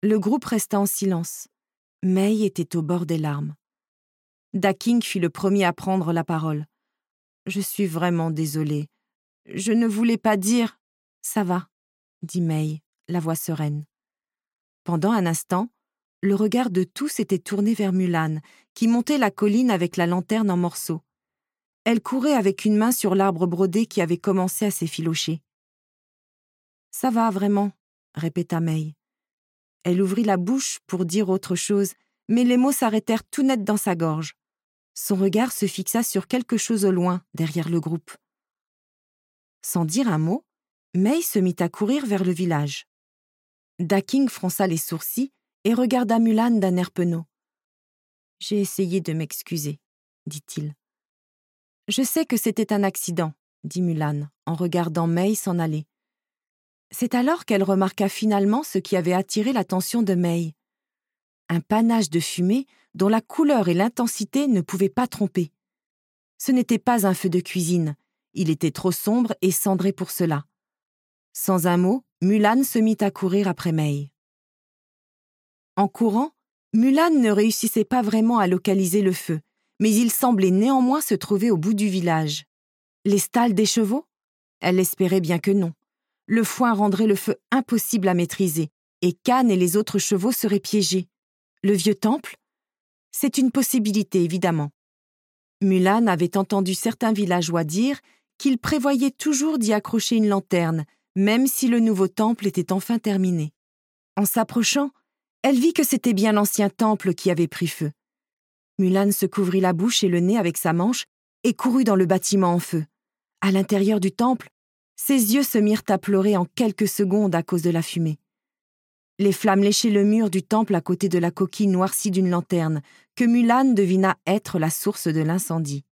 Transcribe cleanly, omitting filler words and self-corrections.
Le groupe resta en silence. May était au bord des larmes. Daking fut le premier à prendre la parole. « Je suis vraiment désolée. Je ne voulais pas dire… »« Ça va, » dit May, la voix sereine. Pendant un instant, le regard de tous était tourné vers Mulan, qui montait la colline avec la lanterne en morceaux. Elle courait avec une main sur l'arbre brodé qui avait commencé à s'effilocher. « Ça va, vraiment, » répéta May. Elle ouvrit la bouche pour dire autre chose, mais les mots s'arrêtèrent tout net dans sa gorge. Son regard se fixa sur quelque chose au loin, derrière le groupe. Sans dire un mot, May se mit à courir vers le village. Daking fronça les sourcils et regarda Mulan d'un air penaud. « J'ai essayé de m'excuser, » dit-il. « Je sais que c'était un accident, » dit Mulan, en regardant May s'en aller. C'est alors qu'elle remarqua finalement ce qui avait attiré l'attention de May. Un panache de fumée dont la couleur et l'intensité ne pouvaient pas tromper. Ce n'était pas un feu de cuisine, il était trop sombre et cendré pour cela. Sans un mot, Mulan se mit à courir après May. En courant, Mulan ne réussissait pas vraiment à localiser le feu, mais il semblait néanmoins se trouver au bout du village. Les stalles des chevaux ? Elle espérait bien que non. Le foin rendrait le feu impossible à maîtriser, et Khan et les autres chevaux seraient piégés. Le vieux temple ? C'est une possibilité, évidemment. Mulan avait entendu certains villageois dire qu'ils prévoyaient toujours d'y accrocher une lanterne, même si le nouveau temple était enfin terminé. En s'approchant, elle vit que c'était bien l'ancien temple qui avait pris feu. Mulan se couvrit la bouche et le nez avec sa manche et courut dans le bâtiment en feu. À l'intérieur du temple, ses yeux se mirent à pleurer en quelques secondes à cause de la fumée. Les flammes léchaient le mur du temple à côté de la coquille noircie d'une lanterne, que Mulan devina être la source de l'incendie.